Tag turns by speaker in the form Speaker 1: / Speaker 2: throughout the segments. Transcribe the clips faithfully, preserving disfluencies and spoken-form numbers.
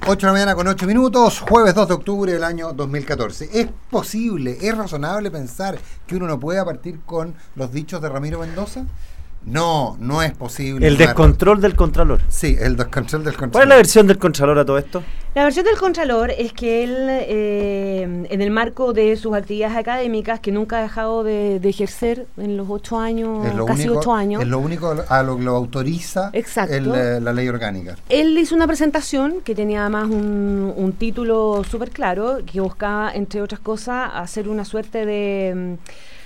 Speaker 1: ocho de la mañana con ocho minutos, jueves dos de octubre del año dos mil catorce. ¿Es posible, es razonable pensar que uno no pueda partir con los dichos de Ramiro Mendoza? No, no es posible.
Speaker 2: El descontrol del Contralor.
Speaker 1: Sí, el descontrol del Contralor.
Speaker 2: ¿Cuál es la versión del Contralor a todo esto?
Speaker 3: La versión del Contralor es que él, eh, en el marco de sus actividades académicas, que nunca ha dejado de, de ejercer en los ocho años, casi
Speaker 1: único,
Speaker 3: ocho años.
Speaker 1: Es lo único a lo que lo autoriza el, eh, la ley orgánica.
Speaker 3: Él hizo una presentación que tenía además un, un título súper claro, que buscaba, entre otras cosas, hacer una suerte de...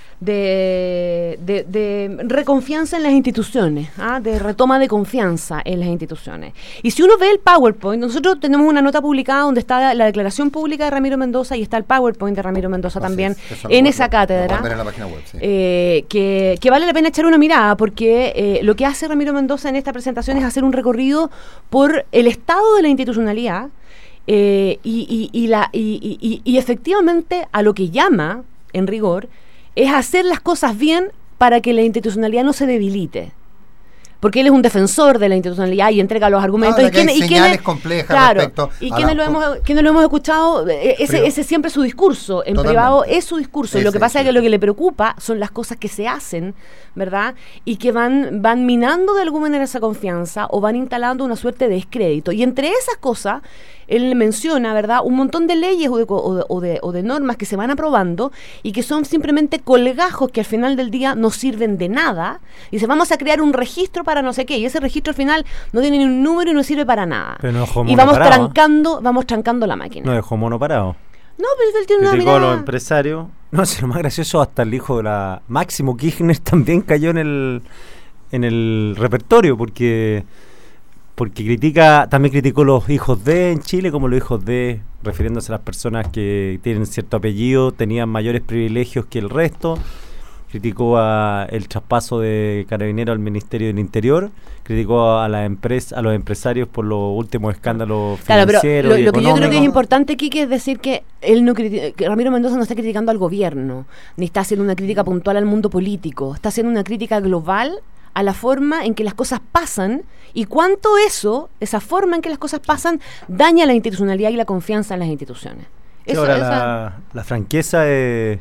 Speaker 3: De, de, de reconfianza en las instituciones, ¿ah? de retoma de confianza en las instituciones. Y si uno ve el PowerPoint, nosotros tenemos una nota publicada donde está la declaración pública de Ramiro Mendoza y está el PowerPoint de Ramiro Mendoza Así también es, en esa cátedra, en la página web, sí. eh, que, que vale la pena echar una mirada porque eh, lo que hace Ramiro Mendoza en esta presentación es hacer un recorrido por el estado de la institucionalidad eh, y, y, y, la, y, y, y efectivamente a lo que llama, en rigor, es hacer las cosas bien para que la institucionalidad no se debilite. Porque él es un defensor de la institucionalidad y entrega los argumentos.
Speaker 1: Ahora
Speaker 3: y quienes,
Speaker 1: hay
Speaker 3: y
Speaker 1: señales
Speaker 3: quienes,
Speaker 1: complejas
Speaker 3: claro,
Speaker 1: respecto
Speaker 3: y
Speaker 1: a
Speaker 3: quienes
Speaker 1: la,
Speaker 3: lo hemos, quienes lo hemos escuchado, ese, ese siempre es su discurso. En Totalmente. Privado es su discurso. Ese, y lo que pasa sí. es que lo que le preocupa son las cosas que se hacen, ¿verdad? Y que van, van minando de alguna manera esa confianza o van instalando una suerte de descrédito. Y entre esas cosas, él menciona, ¿verdad?, un montón de leyes o de, o, de, o, de, o de normas que se van aprobando y que son simplemente colgajos que al final del día no sirven de nada. Y dice, vamos a crear un registro para no sé qué. Y ese registro al final no tiene ni un número y no sirve para nada.
Speaker 2: Pero no dejó
Speaker 3: y vamos
Speaker 2: parado,
Speaker 3: trancando, ¿eh? vamos trancando la máquina.
Speaker 2: No dejó mono parado.
Speaker 3: No, pero él tiene
Speaker 2: Criticó
Speaker 3: una mirada...
Speaker 2: a los empresarios. No, es lo más gracioso, hasta el hijo de la Máximo Kirchner también cayó en el en el repertorio, porque porque critica, también criticó los hijos de en Chile, como los hijos de, refiriéndose a las personas que tienen cierto apellido, tenían mayores privilegios que el resto. Criticó a el traspaso de Carabineros al Ministerio del Interior, criticó a la empresa, a los empresarios por los últimos escándalos
Speaker 3: claro,
Speaker 2: financieros.
Speaker 3: Pero lo,
Speaker 2: y
Speaker 3: lo que yo creo que es
Speaker 2: económicos.
Speaker 3: importante, Quique, es decir que él no criti- que Ramiro Mendoza no está criticando al gobierno, ni está haciendo una crítica puntual al mundo político, está haciendo una crítica global a la forma en que las cosas pasan y cuánto eso, esa forma en que las cosas pasan, daña la institucionalidad y la confianza en las instituciones.
Speaker 2: Sí,
Speaker 3: Eso,
Speaker 2: ahora
Speaker 3: esa...
Speaker 2: la, la franqueza es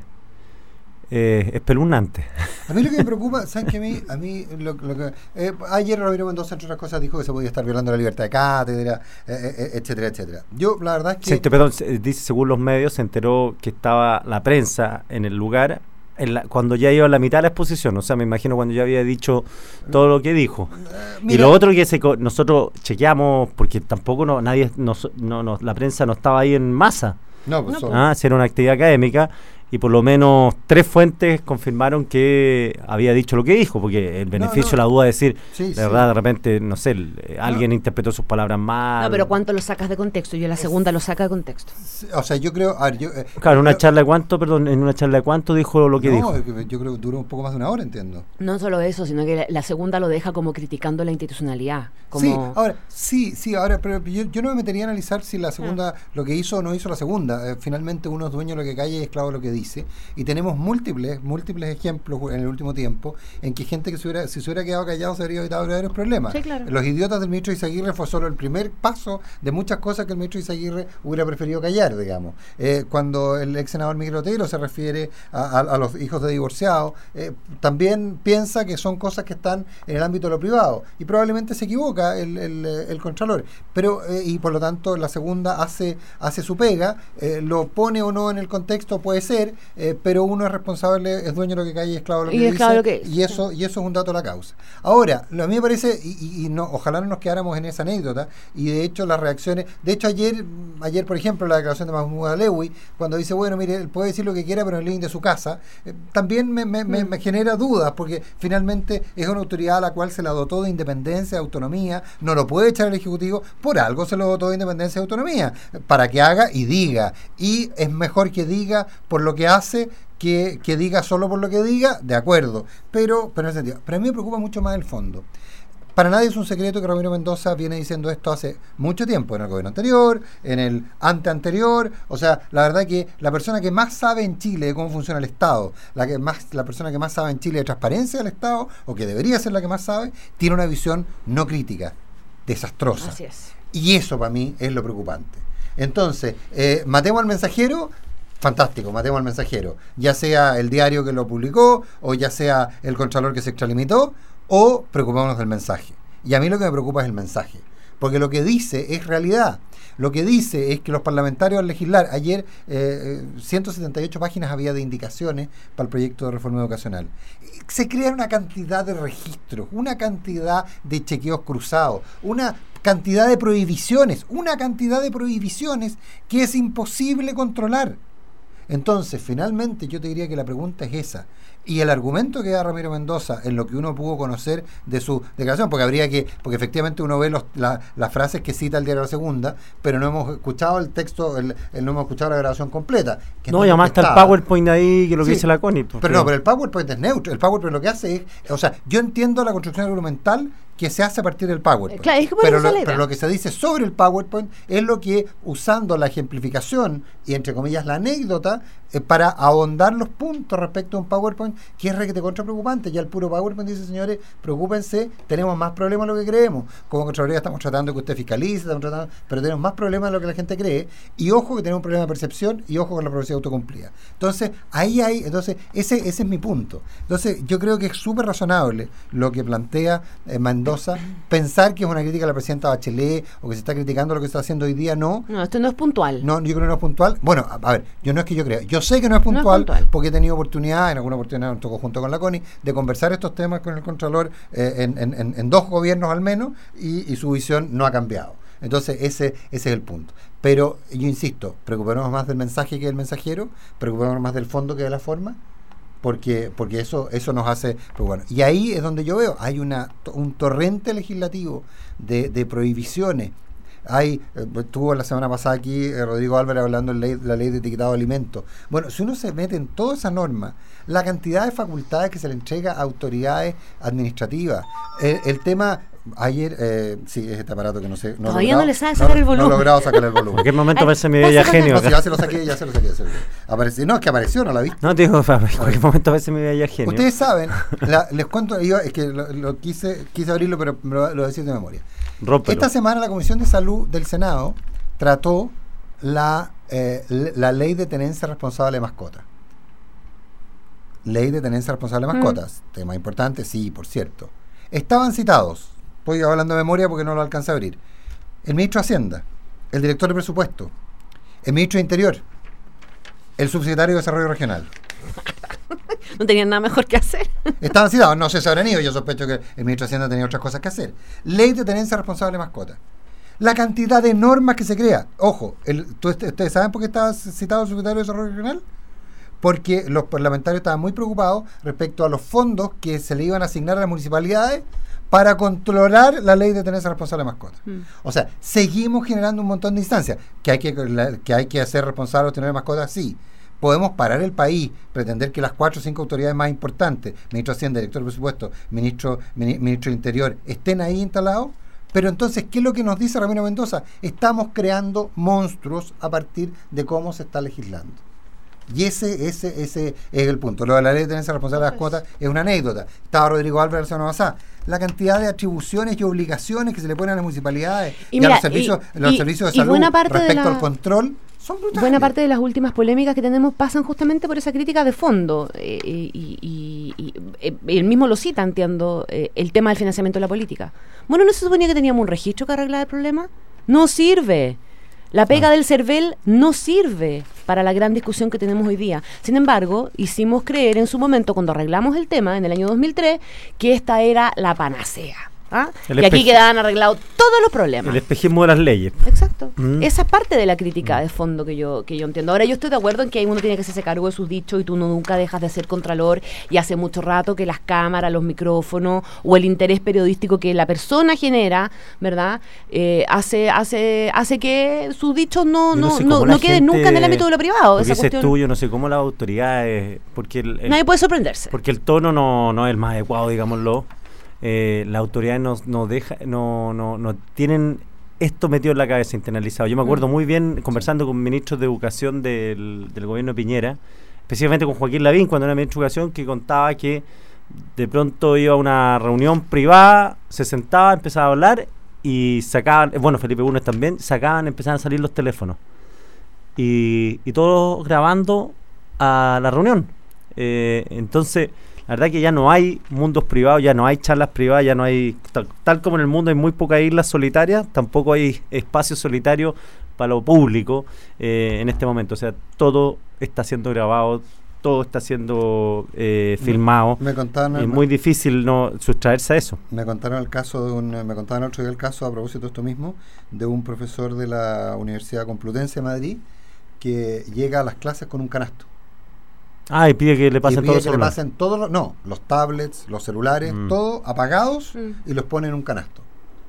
Speaker 2: eh, espeluznante.
Speaker 1: A mí lo que me preocupa, ¿saben que a mí, a mí lo, lo que eh, ayer Ramiro Mendoza, entre otras cosas, dijo que se podía estar violando la libertad de cátedra, eh, eh, etcétera, etcétera. Yo, la verdad es que...
Speaker 2: Se enter, perdón, se, dice, según los medios, se enteró que estaba la prensa en el lugar en la, cuando ya iba a la mitad de la exposición, o sea, me imagino cuando ya había dicho todo lo que dijo. Uh, y lo otro que se, nosotros chequeamos, porque tampoco no, nadie, no, no, no, la prensa no estaba ahí en masa.
Speaker 1: No, pues
Speaker 2: ah, hacer una actividad académica y por lo menos tres fuentes confirmaron que había dicho lo que dijo, porque el beneficio, no, no. la duda de decir,
Speaker 1: sí,
Speaker 2: de
Speaker 1: sí.
Speaker 2: verdad, de repente, no sé, alguien no. interpretó sus palabras mal.
Speaker 3: No, pero ¿cuánto lo sacas de contexto? Yo la segunda lo saca de contexto.
Speaker 1: O sea, yo creo... A ver, yo, eh,
Speaker 2: claro, una
Speaker 1: yo,
Speaker 2: charla de cuánto, perdón, en una charla de cuánto dijo lo que
Speaker 1: no,
Speaker 2: dijo.
Speaker 1: Yo creo que duró un poco más de una hora, entiendo.
Speaker 3: No solo eso, sino que la, la segunda lo deja como criticando la institucionalidad. Como...
Speaker 1: Sí, ahora, sí, sí, ahora, pero yo, yo no me metería a analizar si la segunda, ah. lo que hizo o no hizo la segunda. Eh, finalmente uno es dueño de lo que calla y esclavo de lo que dice. Y tenemos múltiples, múltiples ejemplos en el último tiempo en que gente que se hubiera, si se hubiera quedado callado se habría evitado verdaderos problemas.
Speaker 3: Sí, claro.
Speaker 1: Los idiotas del ministro Izaguirre fue solo el primer paso de muchas cosas que el ministro Izaguirre hubiera preferido callar, digamos. Eh, cuando el ex senador Miguel Otero se refiere a, a, a los hijos de divorciados, eh, también piensa que son cosas que están en el ámbito de lo privado y probablemente se equivoca el, el, el Contralor, pero eh, y por lo tanto la segunda hace, hace su pega, eh, lo pone o no en el contexto puede ser, eh, pero uno es responsable, es dueño de lo que cae y esclavo de lo que
Speaker 3: y
Speaker 1: dice,
Speaker 3: esclavo lo que es.
Speaker 1: y eso y eso es un dato de la causa. Ahora, lo a mí me parece, y, y, y no, ojalá no nos quedáramos en esa anécdota, y de hecho las reacciones, de hecho ayer, ayer por ejemplo, la declaración de Mahmoud Alewi, cuando dice, bueno, mire, él puede decir lo que quiera, pero en el living de su casa, eh, también me, me, mm. me, me genera dudas, porque finalmente es una autoridad a la cual se la dotó de independencia, de autonomía, no lo puede echar el Ejecutivo, por algo se lo dotó de independencia y autonomía, para que haga y diga, y es mejor que diga por lo que hace, que, que diga solo por lo que diga, de acuerdo, pero, pero en ese sentido. Pero a mí me preocupa mucho más el fondo. Para nadie es un secreto que Ramiro Mendoza viene diciendo esto hace mucho tiempo, en el gobierno anterior, en el anteanterior, o sea, la verdad que la persona que más sabe en Chile de cómo funciona el Estado, la que más, la persona que más sabe en Chile de transparencia del Estado, o que debería ser la que más sabe, tiene una visión no crítica, desastrosa.
Speaker 3: Así es.
Speaker 1: Y eso para mí es lo preocupante. Entonces, eh, matemos al mensajero, fantástico, matemos al mensajero. Ya sea el diario que lo publicó, o ya sea el contralor que se extralimitó, o preocupémonos del mensaje. Y a mí lo que me preocupa es el mensaje. Porque lo que dice es realidad. Lo que dice es que los parlamentarios al legislar, ayer eh, ciento setenta y ocho páginas había de indicaciones para el proyecto de reforma educacional. Se crea una cantidad de registros, una cantidad de chequeos cruzados, una cantidad de prohibiciones, una cantidad de prohibiciones que es imposible controlar. Entonces, finalmente, yo te diría que la pregunta es esa. Y el argumento que da Ramiro Mendoza en lo que uno pudo conocer de su declaración, porque habría que, porque efectivamente uno ve los, la, las frases que cita el diario La Segunda, pero no hemos escuchado el texto, el, el no hemos escuchado la grabación completa.
Speaker 2: Que no, y además está el PowerPoint ahí, que lo que
Speaker 1: sí,
Speaker 2: dice la Connie. Porque...
Speaker 1: Pero no, pero el PowerPoint es neutro. El PowerPoint lo que hace es, o sea, yo entiendo la construcción argumental que se hace a partir del PowerPoint.
Speaker 3: Claro, es que
Speaker 1: pero, lo, pero lo que se dice sobre el PowerPoint es lo que, usando la ejemplificación y entre comillas la anécdota, eh, para ahondar los puntos respecto a un PowerPoint que es requete contra preocupante. Ya el puro PowerPoint dice, señores, preocúpense, tenemos más problemas de lo que creemos. Como Contraloría estamos tratando de que usted fiscalice, estamos tratando, pero tenemos más problemas de lo que la gente cree. Y ojo que tenemos un problema de percepción y ojo con la profecía autocumplida. Entonces, ahí hay, entonces, ese, ese es mi punto. Entonces, yo creo que es súper razonable lo que plantea eh, Mendoza. Pensar que es una crítica a la presidenta Bachelet o que se está criticando lo que está haciendo hoy día, no.
Speaker 3: No, esto no es puntual.
Speaker 1: No, yo creo que no es puntual. Bueno, a, a ver, yo no es que yo crea. Yo sé que no es puntual, no es puntual. Porque he tenido oportunidad, en alguna oportunidad, junto con la Connie, de conversar estos temas con el Contralor eh, en, en, en, en dos gobiernos al menos y, y su visión no ha cambiado. Entonces, ese, ese es el punto. Pero, yo insisto, preocupémonos más del mensaje que del mensajero, preocupémonos más del fondo que de la forma. Porque, porque eso, eso nos hace, pues bueno, y ahí es donde yo veo, hay una un torrente legislativo de, de prohibiciones. Hay, eh, estuvo la semana pasada aquí eh, Rodrigo Álvarez hablando de ley, la ley de etiquetado de alimentos. Bueno, si uno se mete en toda esa norma, la cantidad de facultades que se le entrega a autoridades administrativas, el, el tema. Ayer, eh, sí, es este aparato que no sé. No
Speaker 3: Todavía
Speaker 1: logrado,
Speaker 3: no le sabe sacar
Speaker 1: no,
Speaker 3: el volumen.
Speaker 1: No he logrado sacar el volumen.
Speaker 2: ¿En qué momento aparece mi bella genio?
Speaker 1: No, si ya se lo saqué, ya se lo saqué. Ya se lo saqué. Apareció, no, es que apareció, no la viste.
Speaker 2: No, te digo, ¿en qué momento aparece mi bella genio?
Speaker 1: Ustedes saben, la, les cuento, yo, es que lo, lo quise quise abrirlo, pero me lo, lo voy a decir de memoria.
Speaker 2: Rómpelo.
Speaker 1: Esta semana la Comisión de Salud del Senado trató la, eh, la ley de tenencia responsable de mascotas. Ley de tenencia responsable de mascotas. Mm. Tema importante, sí, por cierto. Estaban citados. Estoy hablando de memoria porque no lo alcancé a abrir. El ministro de Hacienda, el director de presupuesto, el ministro de Interior, el subsecretario de Desarrollo Regional.
Speaker 3: No tenían nada mejor que hacer.
Speaker 1: Estaban citados, no sé si habrán ido, yo sospecho que el ministro de Hacienda tenía otras cosas que hacer. Ley de tenencia responsable de mascotas. La cantidad de normas que se crea. Ojo, el, ¿ustedes saben por qué estaba citado el subsecretario de Desarrollo Regional? Porque los parlamentarios estaban muy preocupados respecto a los fondos que se le iban a asignar a las municipalidades para controlar la ley de tenencia responsable de mascotas. Mm. O sea, seguimos generando un montón de instancias. ¿Que hay que, la, que hay que hacer responsable de tener mascotas? Sí. Podemos parar el país, pretender que las cuatro o cinco autoridades más importantes, ministro de Hacienda, director de presupuesto, ministro, mini, ministro de Interior, estén ahí instalados. Pero entonces, ¿qué es lo que nos dice Ramiro Mendoza? Estamos creando monstruos a partir de cómo se está legislando. Y ese, ese, ese es el punto. Lo de la ley de tenencia responsable de las cuotas es una anécdota. Estaba Rodrigo Álvarez la semana pasada. La cantidad de atribuciones y obligaciones que se le ponen a las municipalidades y, y mira, a los servicios, y, los y, servicios de salud respecto de la, al control son brutales.
Speaker 3: Buena parte de las últimas polémicas que tenemos pasan justamente por esa crítica de fondo. Eh, y, y, y, y él mismo lo cita, entiendo, eh, el tema del financiamiento de la política. Bueno, ¿no se suponía que teníamos un registro que arreglar el problema? No sirve. La pega ah. del CERVEL no sirve para la gran discusión que tenemos hoy día. Sin embargo, hicimos creer en su momento, cuando arreglamos el tema, en el año dos mil tres, que esta era la panacea. ¿Ah? Y aquí quedaban arreglados todos los problemas.
Speaker 2: El espejismo de las leyes.
Speaker 3: Exacto. Mm. Esa es parte de la crítica mm. de fondo que yo que yo entiendo. Ahora, yo estoy de acuerdo en que uno tiene que hacerse cargo de sus dichos y tú no, nunca dejas de ser contralor, y hace mucho rato que las cámaras, los micrófonos o el interés periodístico que la persona genera, ¿verdad? Eh, hace hace hace que sus dichos no, no, no, no, no queden nunca en el ámbito de lo privado.
Speaker 2: Porque ese estudio, no sé cómo las autoridades... Porque el, el,
Speaker 3: nadie puede sorprenderse.
Speaker 2: Porque el tono no, no es el más adecuado, digámoslo. Eh, las autoridades no, no, deja, no, no, no tienen esto metido en la cabeza, internalizado. Yo me acuerdo muy bien conversando con ministros de educación del, del gobierno de Piñera, específicamente con Joaquín Lavín, cuando era ministro de educación, que contaba que de pronto iba a una reunión privada, se sentaba, empezaba a hablar y sacaban, bueno, Felipe Bulnes también, sacaban, empezaban a salir los teléfonos. Y, y todos grabando a la reunión. Eh, entonces, la verdad que ya no hay mundos privados, ya no hay charlas privadas, ya no hay, tal, tal como en el mundo hay muy pocas islas solitarias, tampoco hay espacios solitarios para lo público eh, en este momento. O sea, todo está siendo grabado, todo está siendo eh, filmado.
Speaker 1: Me contaron,
Speaker 2: es muy difícil no sustraerse a eso.
Speaker 1: Me contaron el caso de un, me contaron otro día el caso, a propósito de esto mismo, de un profesor de la Universidad Complutense de Madrid que llega a las clases con un canasto.
Speaker 2: Ah, y pide que le pasen
Speaker 1: y pide
Speaker 2: todos los
Speaker 1: que le
Speaker 2: celulares.
Speaker 1: pasen todos los, no, los tablets, los celulares,
Speaker 2: Mm.
Speaker 1: todo apagados
Speaker 3: Mm.
Speaker 1: y los pone en un canasto.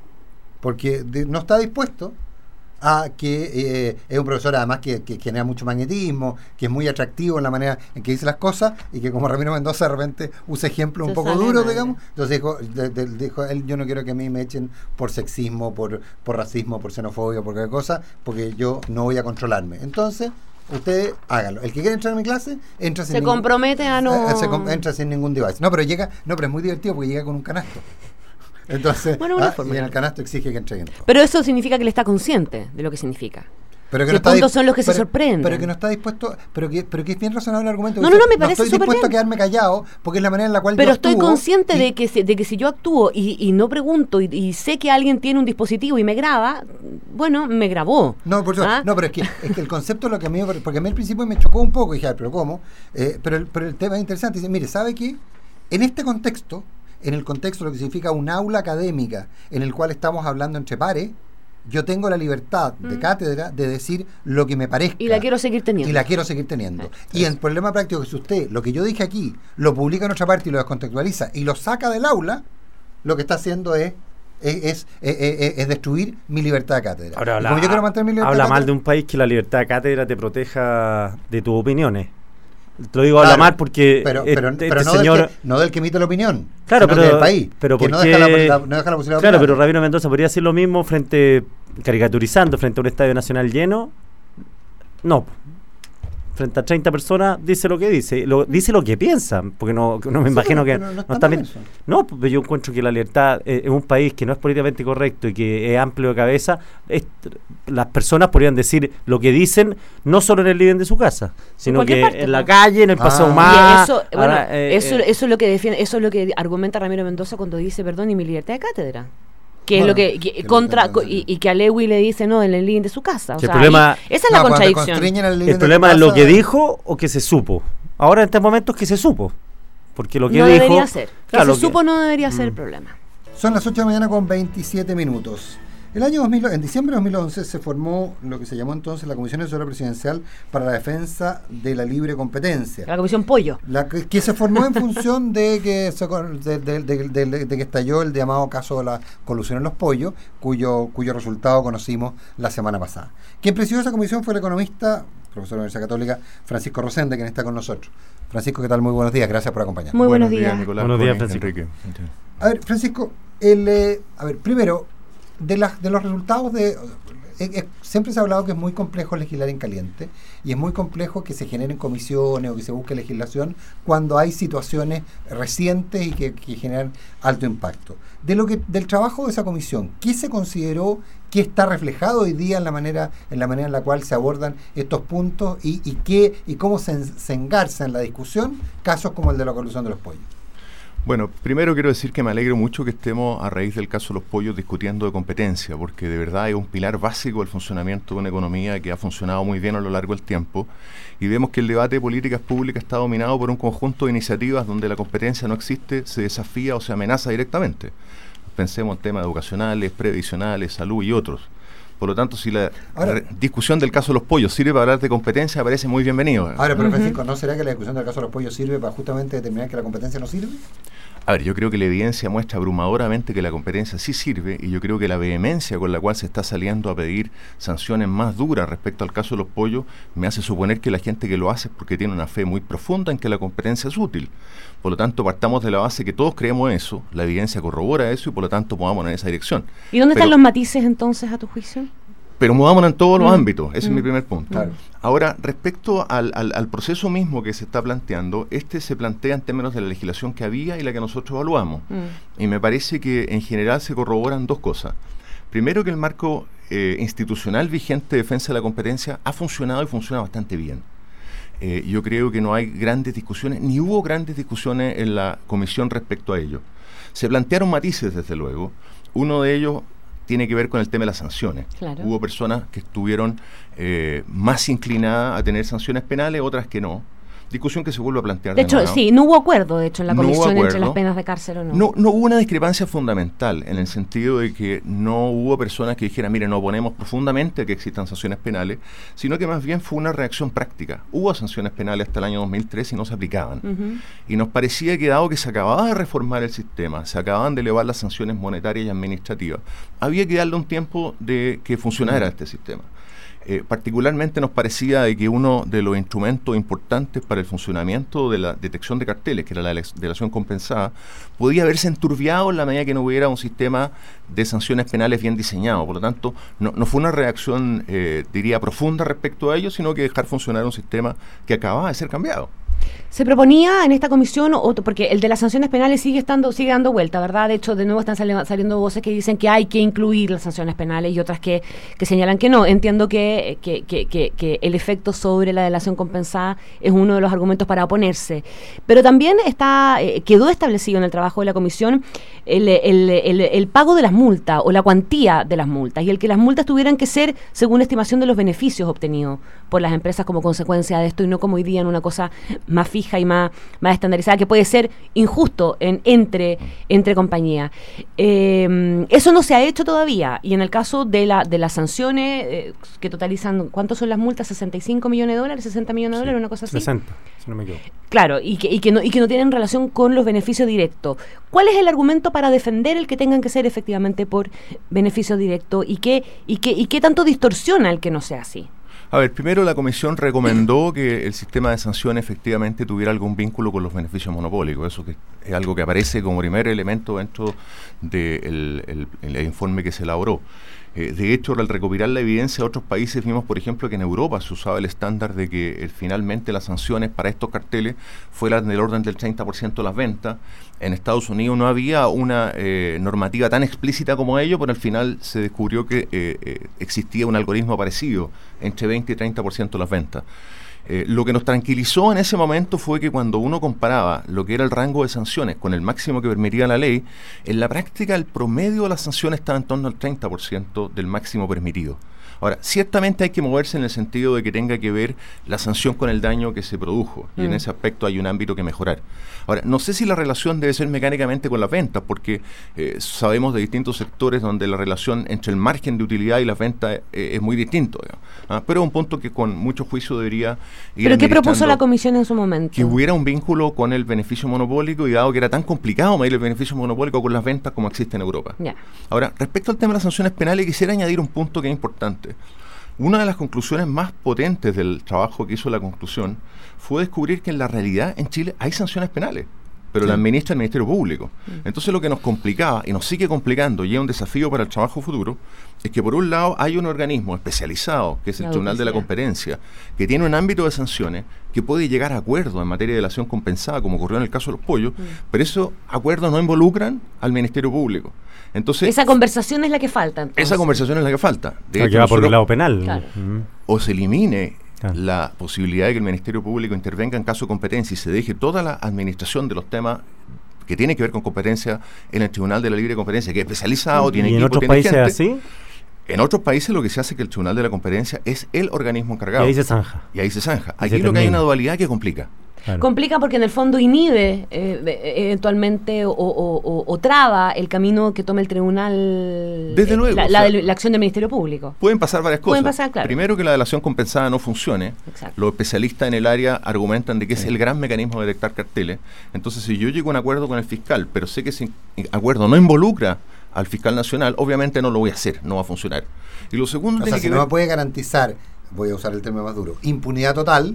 Speaker 1: Porque de- no está dispuesto a que eh, es un profesor además que, que genera mucho magnetismo, que es muy atractivo en la manera en que dice las cosas y que como Ramiro Mendoza de repente usa ejemplos un
Speaker 3: Se
Speaker 1: poco
Speaker 3: sale
Speaker 1: duros,
Speaker 3: mal.
Speaker 1: digamos. Entonces dijo, de- de- dijo él, yo no quiero que a mí me echen por sexismo, por, por racismo, por xenofobia, por cualquier cosa, porque yo no voy a controlarme. Entonces, ustedes háganlo. El que quiera entrar a mi clase, entra sin
Speaker 3: Se
Speaker 1: ningún-
Speaker 3: compromete a no...
Speaker 1: eh, se com- entra sin ningún device. No, pero llega, no, pero es muy divertido porque llega con un canasto. Entonces,
Speaker 3: Bueno, una
Speaker 1: ah,
Speaker 3: forma
Speaker 1: y en
Speaker 3: de-
Speaker 1: el canasto exige que entreguen todo.
Speaker 3: Pero eso significa que él está consciente de lo que significa.
Speaker 1: Pero
Speaker 3: Si el punto son los que se
Speaker 1: pero-
Speaker 3: sorprenden.
Speaker 1: Pero que no está dispuesto, pero que, pero que es bien razonable el argumento.
Speaker 3: No,
Speaker 1: Dice,
Speaker 3: no, no, me parece
Speaker 1: estoy
Speaker 3: súper
Speaker 1: dispuesto
Speaker 3: bien.
Speaker 1: a quedarme callado porque es la manera en la cual
Speaker 3: Pero
Speaker 1: yo
Speaker 3: estoy
Speaker 1: actúo
Speaker 3: consciente
Speaker 1: y-
Speaker 3: de que si, de que si yo actúo y, y no pregunto y, y sé que alguien tiene un dispositivo y me graba, bueno, me grabó.
Speaker 1: No, por eso,
Speaker 3: ¿Ah?
Speaker 1: no, pero es que, es que el concepto es lo que a mí, me- porque a mí al principio me chocó un poco, y dije, "Ay, pero ¿cómo?" Eh, pero, el, pero el tema es interesante, dice, mire, ¿sabe qué? En este contexto, en el contexto de lo que significa un aula académica, en el cual estamos hablando entre pares, yo tengo la libertad de
Speaker 3: Mm.
Speaker 1: cátedra de decir lo que me parezca.
Speaker 3: Y la quiero seguir teniendo.
Speaker 1: Y la quiero seguir teniendo.
Speaker 3: Exacto.
Speaker 1: Y el problema práctico es que si usted, lo que yo dije aquí, lo publica en otra parte y lo descontextualiza y lo saca del aula, lo que está haciendo es es, es, es- es- es destruir mi libertad de cátedra.
Speaker 2: Ahora
Speaker 1: Y
Speaker 2: habla,
Speaker 1: como yo quiero mantener mi libertad
Speaker 2: habla
Speaker 1: de
Speaker 2: mal
Speaker 1: cátedra,
Speaker 2: de un país que la libertad de cátedra te proteja de tus opiniones. Te lo digo, habla
Speaker 1: Claro,
Speaker 2: mal porque
Speaker 1: pero,
Speaker 2: este,
Speaker 1: pero,
Speaker 2: este
Speaker 1: pero no,
Speaker 2: señor...
Speaker 1: del que, no del que emite la opinión,
Speaker 2: Claro,
Speaker 1: sino
Speaker 2: pero,
Speaker 1: del país,
Speaker 2: pero
Speaker 1: que
Speaker 2: ¿por
Speaker 1: no
Speaker 2: qué?
Speaker 1: deja, la, la- no deja la posibilidad de
Speaker 2: Claro, pero
Speaker 1: opinar.
Speaker 2: Rabino Mendoza podría decir lo mismo frente, caricaturizando, frente a un estadio nacional lleno. No, frente a treinta personas dice lo que dice, lo, dice lo que piensa, porque no, no me
Speaker 1: Sí,
Speaker 2: imagino
Speaker 1: pero-
Speaker 2: que
Speaker 1: pero no
Speaker 2: no
Speaker 1: está
Speaker 2: está
Speaker 1: mal
Speaker 2: bien.
Speaker 1: eso.
Speaker 2: No, pues yo encuentro que la libertad eh, en un país que no es políticamente correcto y que es amplio de cabeza, es- las personas podrían decir lo que dicen no solo en el living de su casa, sino
Speaker 3: cualquier
Speaker 2: que
Speaker 3: parte,
Speaker 2: en la
Speaker 3: ¿no?
Speaker 2: calle, en el paseo
Speaker 1: Ah.
Speaker 3: Y
Speaker 2: más.
Speaker 3: eso, bueno,
Speaker 2: ahora, eh,
Speaker 3: eso,
Speaker 2: eh,
Speaker 3: eso es lo que defiende, eso es lo que argumenta Ramiro Mendoza cuando dice perdón y mi libertad de cátedra. Que
Speaker 1: Bueno,
Speaker 3: es lo que, que
Speaker 1: que lo
Speaker 3: contra
Speaker 1: intenta
Speaker 3: co- y,
Speaker 1: hacer.
Speaker 3: y que a Lewy le dice no en el living de su casa. O
Speaker 2: Que el
Speaker 3: sea,
Speaker 2: problema-
Speaker 3: ahí- esa es
Speaker 1: No,
Speaker 3: la
Speaker 1: cuando te
Speaker 3: contradicción.
Speaker 1: constriñen al living de
Speaker 2: el
Speaker 1: tu
Speaker 2: problema es lo
Speaker 1: casa,
Speaker 2: que dijo o que se supo. Ahora en este momento es que se supo. Porque lo que
Speaker 3: No
Speaker 2: dijo.
Speaker 3: debería ser.
Speaker 2: Claro,
Speaker 3: que
Speaker 2: lo
Speaker 3: se supo no debería ser el
Speaker 2: Mm.
Speaker 3: problema.
Speaker 1: Son las ocho de la mañana con veintisiete minutos. El año dos mil, en diciembre de dos mil once se formó lo que se llamó entonces la Comisión Asesora Presidencial para la Defensa de la Libre Competencia.
Speaker 3: La comisión Pollo.
Speaker 1: La que, que se formó en función de que se con- de, de- de- de- de que estalló el llamado caso de la colusión en los pollos, cuyo, cuyo resultado conocimos la semana pasada. Quien presidió esa comisión fue el economista, profesor de la Universidad Católica, Francisco Rosende, quien está con nosotros. Francisco, ¿qué tal? Muy buenos días, gracias por acompañarnos.
Speaker 3: Muy buenos días.
Speaker 4: Nicolás.
Speaker 2: Buenos días,
Speaker 4: Connie,
Speaker 2: Francisco.
Speaker 4: Enrique.
Speaker 1: A ver, Francisco, el, eh, a ver, primero, de, las de los resultados de... eh, eh, siempre se ha hablado que es muy complejo legislar en caliente y es muy complejo que se generen comisiones o que se busque legislación cuando hay situaciones recientes y que, que generan alto impacto. De lo que del trabajo de esa comisión, ¿qué se consideró que está reflejado hoy día en la manera en la manera en la cual se abordan estos puntos y, y qué y cómo se, en- se engarza en la discusión casos como el de la colusión de los pollos?
Speaker 4: Bueno, primero quiero decir que me alegro mucho que estemos a raíz del caso de los pollos discutiendo de competencia, porque de verdad es un pilar básico del funcionamiento de una economía que ha funcionado muy bien a lo largo del tiempo, y vemos que el debate de políticas públicas está dominado por un conjunto de iniciativas donde la competencia no existe, se desafía o se amenaza directamente. Pensemos en temas educacionales, previsionales, salud y otros. Por lo tanto, si la
Speaker 1: Ahora-
Speaker 4: re- discusión del caso de los pollos sirve para hablar de competencia, parece muy bienvenido.
Speaker 1: Ahora, pero
Speaker 3: Ujú.
Speaker 1: Francisco, ¿no será que la discusión del caso de los pollos sirve para justamente determinar que la competencia no sirve?
Speaker 4: A ver, yo creo que la evidencia muestra abrumadoramente que la competencia sí sirve, y yo creo que la vehemencia con la cual se está saliendo a pedir sanciones más duras respecto al caso de los pollos me hace suponer que la gente que lo hace es porque tiene una fe muy profunda en que la competencia es útil. Por lo tanto, partamos de la base que todos creemos eso, la evidencia corrobora eso y por lo tanto movamos en esa dirección.
Speaker 3: ¿Y dónde
Speaker 4: Pero-
Speaker 3: están los matices entonces a tu juicio?
Speaker 4: Pero movámonos en todos los
Speaker 3: Mm.
Speaker 4: ámbitos, ese es
Speaker 3: Mm.
Speaker 4: mi primer punto.
Speaker 1: Claro.
Speaker 4: Ahora, respecto al, al, al proceso mismo que se está planteando, este se plantea en términos de la legislación que había y la que nosotros evaluamos.
Speaker 3: Mm.
Speaker 4: Y me parece que en general se corroboran dos cosas. Primero que el marco eh, institucional vigente de defensa de la competencia ha funcionado y funciona bastante bien. Eh, yo creo que no hay grandes discusiones, ni hubo grandes discusiones en la comisión respecto a ello. Se plantearon matices, desde luego. Uno de ellos tiene que ver con el tema de las sanciones.
Speaker 3: Claro.
Speaker 4: Hubo personas que estuvieron eh, más inclinadas a tener sanciones penales, otras que no. Discusión que se vuelve a plantear
Speaker 3: De
Speaker 4: de
Speaker 3: hecho,
Speaker 4: nuevo.
Speaker 3: sí, no hubo acuerdo, de hecho, en la
Speaker 4: No hubo
Speaker 3: comisión entre
Speaker 4: acuerdo.
Speaker 3: las penas de cárcel o no.
Speaker 4: No, no hubo una discrepancia fundamental, en el sentido de que no hubo personas que dijeran, mire, no oponemos profundamente a que existan sanciones penales, sino que más bien fue una reacción práctica. Hubo sanciones penales hasta el año dos mil tres y no se aplicaban.
Speaker 3: Ujú.
Speaker 4: Y nos parecía que, dado que se acababa de reformar el sistema, se acababan de elevar las sanciones monetarias y administrativas, había que darle un tiempo de que funcionara este sistema. Eh, particularmente nos parecía de que uno de los instrumentos importantes para el funcionamiento de la detección de carteles, que era la delación compensada, podía haberse enturbiado en la medida que no hubiera un sistema de sanciones penales bien diseñado. Por lo tanto, no, no fue una reacción, eh, diría, profunda respecto a ello, sino que dejar funcionar un sistema que acababa de ser cambiado.
Speaker 3: Se proponía en esta comisión, otro, porque el de las sanciones penales sigue estando sigue dando vuelta, ¿verdad? De hecho, de nuevo están sali- saliendo voces que dicen que hay que incluir las sanciones penales y otras que, que señalan que no. Entiendo que, que, que, que, que el efecto sobre la delación compensada es uno de los argumentos para oponerse. Pero también está eh, quedó establecido en el trabajo de la comisión el, el, el, el pago de las multas o la cuantía de las multas y el que las multas tuvieran que ser según estimación de los beneficios obtenidos por las empresas como consecuencia de esto y no como hoy día en una cosa más fija y más, más estandarizada, que puede ser injusto en, entre, entre compañías. Eh, eso no se ha hecho todavía, y en el caso de, la, de las sanciones, eh, que totalizan, ¿cuántos son las multas? ¿sesenta y cinco millones de dólares? ¿sesenta millones de
Speaker 2: Sí,
Speaker 3: dólares? Una cosa así.
Speaker 2: sesenta, si no me equivoco.
Speaker 3: Claro, y que, y, que no, y que no tienen relación con los beneficios directos. ¿Cuál es el argumento para defender el que tengan que ser efectivamente por beneficio directo y qué, y qué, y qué tanto distorsiona el que no sea así?
Speaker 4: A ver, primero la comisión recomendó que el sistema de sanciones efectivamente tuviera algún vínculo con los beneficios monopólicos. Eso que es algo que aparece como primer elemento dentro del el, el informe que se elaboró. Eh, de hecho, al recopilar la evidencia de otros países, vimos, por ejemplo, que en Europa se usaba el estándar de que eh, finalmente las sanciones para estos carteles fueran del orden del treinta por ciento de las ventas. En Estados Unidos no había una eh, normativa tan explícita como ello, pero al final se descubrió que eh, eh, existía un algoritmo parecido, entre veinte y treinta por ciento de las ventas. Eh, lo que nos tranquilizó en ese momento fue que cuando uno comparaba lo que era el rango de sanciones con el máximo que permitía la ley, en la práctica el promedio de las sanciones estaba en torno al treinta por ciento del máximo permitido. Ahora, ciertamente hay que moverse en el sentido de que tenga que ver la sanción con el daño que se produjo, y mm. en ese aspecto hay un ámbito que mejorar. Ahora, no sé si la relación debe ser mecánicamente con las ventas, porque eh, sabemos de distintos sectores donde la relación entre el margen de utilidad y las ventas eh, es muy distinto, ¿ah? Pero es un punto que con mucho juicio debería ir.
Speaker 3: ¿Pero qué propuso la comisión en su momento?
Speaker 4: Que hubiera un vínculo con el beneficio monopólico, y dado que era tan complicado medir el beneficio monopólico con las ventas como existe en Europa.
Speaker 3: Yeah.
Speaker 4: Ahora, respecto al tema de las sanciones penales, quisiera añadir un punto que es importante. Una de las conclusiones más potentes del trabajo que hizo la conclusión fue descubrir que en la realidad en Chile hay sanciones penales, pero sí. la administra el Ministerio Público. Sí. Entonces lo que nos complicaba y nos sigue complicando, y es un desafío para el trabajo futuro, es que por un lado hay un organismo especializado, que es el la Tribunal de la Competencia, que tiene un ámbito de sanciones que puede llegar a acuerdos en materia de delación compensada, como ocurrió en el caso de los pollos, sí. pero esos acuerdos no involucran al Ministerio Público. Entonces,
Speaker 3: esa conversación es la que falta. Entonces.
Speaker 4: Esa conversación es la que falta.
Speaker 2: De hecho, que va por el lado penal.
Speaker 3: Claro.
Speaker 2: Uh-huh.
Speaker 4: O se elimine
Speaker 2: claro.
Speaker 4: la posibilidad de que el Ministerio Público intervenga en caso de competencia y se deje toda la administración de los temas que tienen que ver con competencia en el Tribunal de la Libre Competencia, que es especializado,
Speaker 2: ¿Y
Speaker 4: tiene
Speaker 2: en
Speaker 4: equipo,
Speaker 2: otros
Speaker 4: tiene
Speaker 2: países
Speaker 4: gente.
Speaker 2: así?
Speaker 4: En otros países lo que se hace es que el Tribunal de la Competencia es el organismo encargado.
Speaker 2: Y ahí se zanja.
Speaker 4: Y ahí se zanja.
Speaker 2: Y
Speaker 4: Aquí
Speaker 2: se
Speaker 4: lo que hay
Speaker 2: termina.
Speaker 4: una dualidad que complica.
Speaker 3: Claro. Complica porque en el fondo inhibe eh, eventualmente o, o, o, o traba el camino que tome el tribunal.
Speaker 4: Desde
Speaker 3: eh,
Speaker 4: luego.
Speaker 3: La,
Speaker 4: o sea,
Speaker 3: la, la acción del Ministerio Público.
Speaker 4: Pueden pasar varias cosas.
Speaker 3: Pueden pasar, claro.
Speaker 4: Primero, que la delación compensada no funcione.
Speaker 3: Exacto.
Speaker 4: Los especialistas en el área argumentan de que
Speaker 2: sí.
Speaker 4: es el gran mecanismo de detectar carteles. Entonces, si yo llego a un acuerdo con el fiscal, pero sé que ese acuerdo no involucra al fiscal nacional, obviamente no lo voy a hacer, no va a funcionar. Y lo segundo
Speaker 1: o
Speaker 4: tiene
Speaker 1: sea,
Speaker 4: que
Speaker 1: si
Speaker 4: ver...
Speaker 1: no me puede garantizar, voy a usar el término más duro, impunidad total,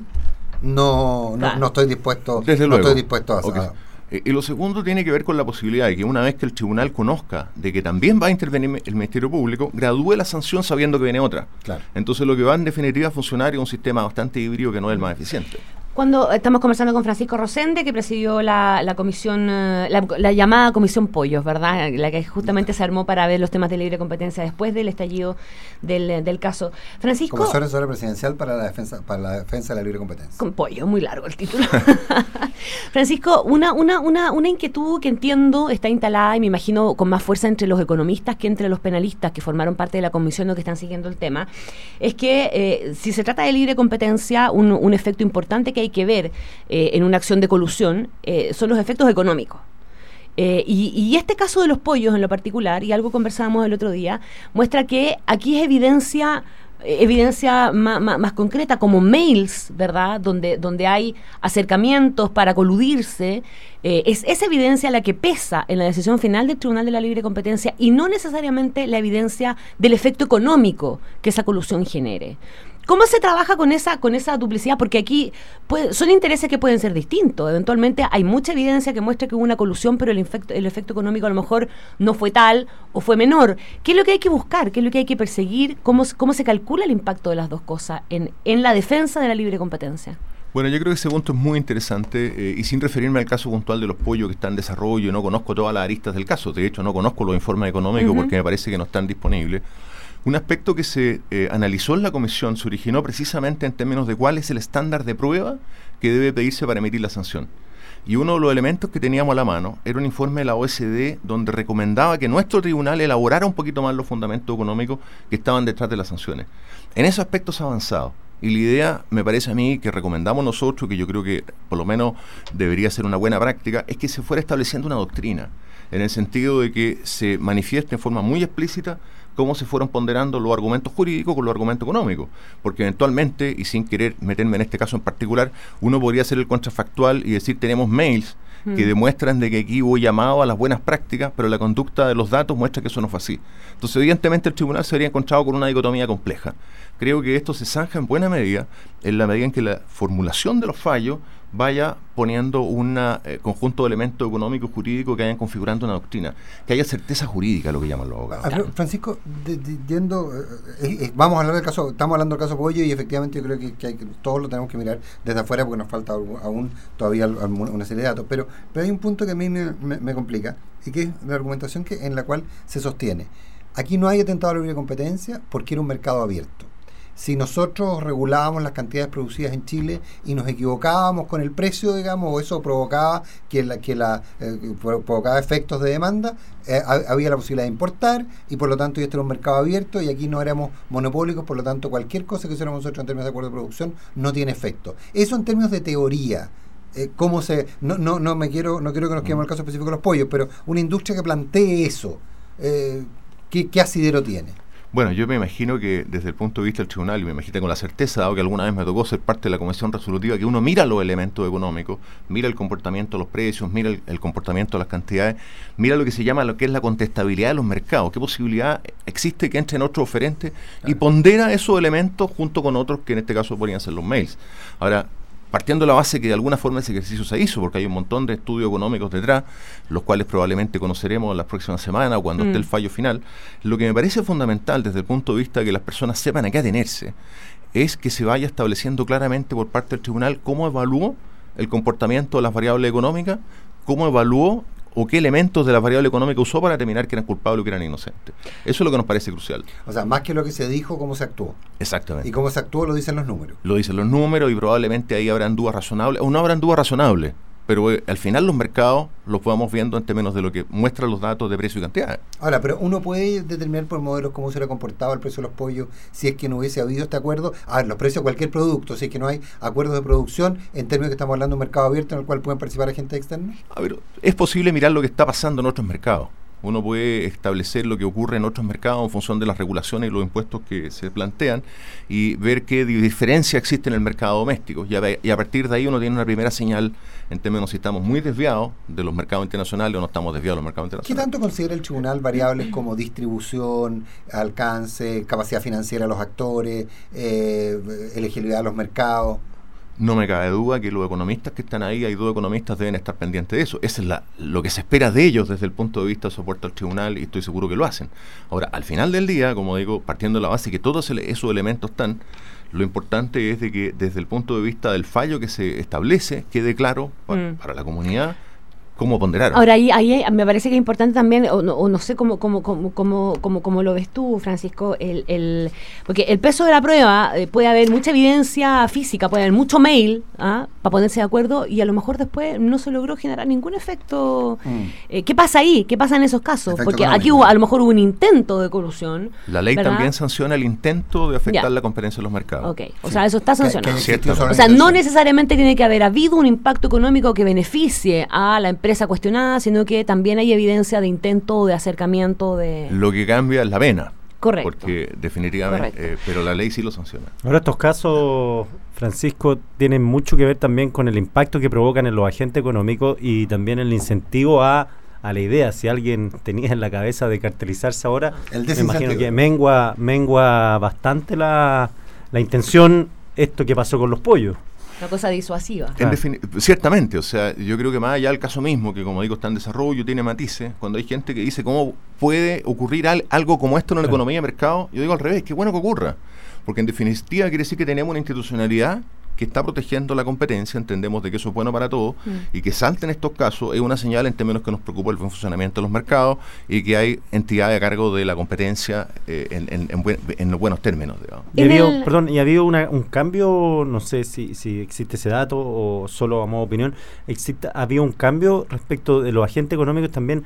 Speaker 1: no, no,
Speaker 3: claro.
Speaker 1: no estoy dispuesto,
Speaker 4: Desde
Speaker 1: no
Speaker 4: luego.
Speaker 1: estoy dispuesto a,
Speaker 4: Okay.
Speaker 1: a
Speaker 4: Eh, y lo segundo tiene que ver con la posibilidad de que una vez que el tribunal conozca de que también va a intervenir el Ministerio Público, gradúe la sanción sabiendo que viene otra.
Speaker 1: Claro.
Speaker 4: Entonces lo que va en definitiva a funcionar es un sistema bastante híbrido que no es el más eficiente.
Speaker 3: Cuando estamos conversando con Francisco Rosende, que presidió la, la comisión, eh, la, la llamada Comisión Pollos, ¿verdad? La que justamente se armó para ver los temas de libre competencia después del estallido del, del caso. Francisco...
Speaker 1: Como asesor presidencial para la defensa para la defensa de la libre competencia.
Speaker 3: Con pollo, muy largo el título. Francisco, una, una, una, una inquietud que entiendo está instalada y me imagino con más fuerza entre los economistas que entre los penalistas que formaron parte de la comisión o que están siguiendo el tema, es que eh, si se trata de libre competencia, un, un efecto importante que hay que ver eh, en una acción de colusión eh, son los efectos económicos. Eh, y, y este caso de los pollos en lo particular, y algo conversábamos el otro día, muestra que aquí es evidencia evidencia más, más, más concreta, como mails, ¿verdad?, donde, donde hay acercamientos para coludirse, eh, es esa evidencia la que pesa en la decisión final del Tribunal de la Libre Competencia y no necesariamente la evidencia del efecto económico que esa colusión genere. ¿Cómo se trabaja con esa con esa duplicidad? Porque aquí puede, son intereses que pueden ser distintos. Eventualmente hay mucha evidencia que muestra que hubo una colusión, pero el, efecto, el efecto económico a lo mejor no fue tal o fue menor. ¿Qué es lo que hay que buscar? ¿Qué es lo que hay que perseguir? ¿Cómo, cómo se calcula el impacto de las dos cosas en, en la defensa de la libre competencia?
Speaker 4: Bueno, yo creo que ese punto es muy interesante eh, y sin referirme al caso puntual de los pollos que están en desarrollo, no conozco todas las aristas del caso. De hecho, no conozco los informes económicos uh-huh. porque me parece que no están disponibles. Un aspecto que se eh, analizó en la comisión se originó precisamente en términos de cuál es el estándar de prueba que debe pedirse para emitir la sanción. Y uno de los elementos que teníamos a la mano era un informe de la O E C D donde recomendaba que nuestro tribunal elaborara un poquito más los fundamentos económicos que estaban detrás de las sanciones. En esos aspectos ha avanzado. Y la idea, me parece a mí, que recomendamos nosotros, que yo creo que por lo menos debería ser una buena práctica, es que se fuera estableciendo una doctrina, en el sentido de que se manifieste en forma muy explícita cómo se fueron ponderando los argumentos jurídicos con los argumentos económicos, porque eventualmente, y sin querer meterme en este caso en particular, uno podría hacer el contrafactual y decir, tenemos mails mm. que demuestran de que aquí hubo llamado a las buenas prácticas, pero la conducta de los datos muestra que eso no fue así. Entonces, evidentemente, el tribunal se habría encontrado con una dicotomía compleja. Creo que esto se zanja en buena medida en la medida en que la formulación de los fallos vaya poniendo un eh, conjunto de elementos económicos, jurídicos que vayan configurando una doctrina, que haya certeza jurídica, lo que llaman los abogados.
Speaker 1: Ver, Francisco, de, de, yendo, eh, eh, vamos a hablar del caso, estamos hablando del caso Pollo y efectivamente yo creo que, que, hay, que todos lo tenemos que mirar desde afuera porque nos falta aún todavía una serie de datos, pero, pero hay un punto que a mí me, me, me complica y que es la argumentación que, en la cual se sostiene. Aquí no hay atentado a la libre competencia porque era un mercado abierto. Si nosotros regulábamos las cantidades producidas en Chile y nos equivocábamos con el precio, digamos, o eso provocaba que la que la eh, provocaba efectos de demanda, eh, había la posibilidad de importar y por lo tanto este era un mercado abierto y aquí no éramos monopólicos, por lo tanto cualquier cosa que hiciéramos nosotros en términos de acuerdo de producción no tiene efecto. Eso en términos de teoría. Eh, cómo se no no no me quiero no quiero que nos quedemos en el caso específico de los pollos, pero una industria que plantee eso, eh, ¿qué, qué asidero tiene?
Speaker 4: Bueno, yo me imagino que desde el punto de vista del tribunal, y me imagino con la certeza, dado que alguna vez me tocó ser parte de la comisión resolutiva, que uno mira los elementos económicos, mira el comportamiento de los precios, mira el, el comportamiento de las cantidades, mira lo que se llama lo que es la contestabilidad de los mercados, qué posibilidad existe que entren otros oferentes, claro, y pondera esos elementos junto con otros que en este caso podrían ser los mails. Ahora, partiendo de la base que de alguna forma ese ejercicio se hizo, porque hay un montón de estudios económicos detrás, los cuales probablemente conoceremos en las próximas semanas o cuando mm. esté el fallo final, lo que me parece fundamental desde el punto de vista de que las personas sepan a qué atenerse, es que se vaya estableciendo claramente por parte del tribunal cómo evaluó el comportamiento de las variables económicas, cómo evaluó o qué elementos de la variable económica usó para determinar que eran culpables o que eran inocentes. Eso es lo que nos parece crucial.
Speaker 1: O sea, más que lo que se dijo, cómo se actuó.
Speaker 4: Exactamente.
Speaker 1: Y cómo se actuó lo dicen los números.
Speaker 4: Lo dicen los números y probablemente ahí habrán dudas razonables, o no habrán dudas razonables, pero eh, al final los mercados los vamos viendo en términos de lo que muestran los datos de precio y cantidad.
Speaker 1: Ahora, pero uno puede determinar por modelos cómo se hubiera comportado el precio de los pollos si es que no hubiese habido este acuerdo. A ver, los precios de cualquier producto, si es que no hay acuerdos de producción, en términos que estamos hablando de un mercado abierto en el cual pueden participar agentes externos.
Speaker 4: A ver, es posible mirar lo que está pasando en otros mercados. Uno puede establecer lo que ocurre en otros mercados en función de las regulaciones y los impuestos que se plantean y ver qué diferencia existe en el mercado doméstico. Y a, y a partir de ahí uno tiene una primera señal en términos si estamos muy desviados de los mercados internacionales o no estamos desviados de los mercados internacionales.
Speaker 1: ¿Qué tanto considera el tribunal variables como distribución, alcance, capacidad financiera de los actores, eh, elegibilidad de los mercados?
Speaker 4: No me cabe duda que los economistas que están ahí, hay dos economistas, deben estar pendientes de eso. Eso es la, lo que se espera de ellos desde el punto de vista de soporte al tribunal, y estoy seguro que lo hacen. Ahora, al final del día, como digo, partiendo de la base que todos esos elementos están, lo importante es de que desde el punto de vista del fallo que se establece, quede claro para, mm. para la comunidad cómo ponderaron.
Speaker 3: Ahora, ahí, ahí me parece que es importante también, o no, o no sé cómo, cómo, cómo, cómo, cómo, cómo lo ves tú, Francisco, el, el porque el peso de la prueba, eh, puede haber mucha evidencia física, puede haber mucho mail, ¿ah? para ponerse de acuerdo, y a lo mejor después no se logró generar ningún efecto. Mm. Eh, ¿Qué pasa ahí? ¿Qué pasa en esos casos? Efecto porque económico. Aquí hubo, a lo mejor hubo un intento de colusión.
Speaker 4: La ley
Speaker 3: ¿verdad?
Speaker 4: También sanciona el intento de afectar
Speaker 3: ya.
Speaker 4: la competencia de los mercados.
Speaker 3: Okay. O sí. sea, eso está sancionado.
Speaker 1: Que, que
Speaker 3: o sea, no necesariamente tiene que haber habido un impacto económico que beneficie a la empresa cuestionada, sino que también hay evidencia de intento, de acercamiento, de...
Speaker 4: Lo que cambia es la pena.
Speaker 3: Correcto.
Speaker 4: Porque definitivamente, eh, pero la ley sí lo sanciona.
Speaker 2: Ahora, estos casos, Francisco, tienen mucho que ver también con el impacto que provocan en los agentes económicos y también el incentivo a, a la idea. Si alguien tenía en la cabeza de cartelizarse ahora, me imagino que mengua, mengua bastante la, la intención, esto que pasó con los pollos.
Speaker 3: Una cosa disuasiva.
Speaker 4: En defini- ciertamente, o sea, yo creo que más allá del caso mismo, que como digo está en desarrollo, tiene matices, cuando hay gente que dice cómo puede ocurrir al- algo como esto en la economía de mercado, yo digo al revés, qué bueno que ocurra, porque en definitiva quiere decir que tenemos una institucionalidad que está protegiendo la competencia, entendemos de que eso es bueno para todos, mm. y que salten estos casos es una señal en términos que nos preocupa el buen funcionamiento de los mercados y que hay entidades a cargo de la competencia eh, en, en, en, buen, en los buenos términos, digamos.
Speaker 2: Y ha habido, perdón, y ha habido una, un cambio, no sé si, si existe ese dato o solo a modo de opinión, existe, ha habido un cambio respecto de los agentes económicos también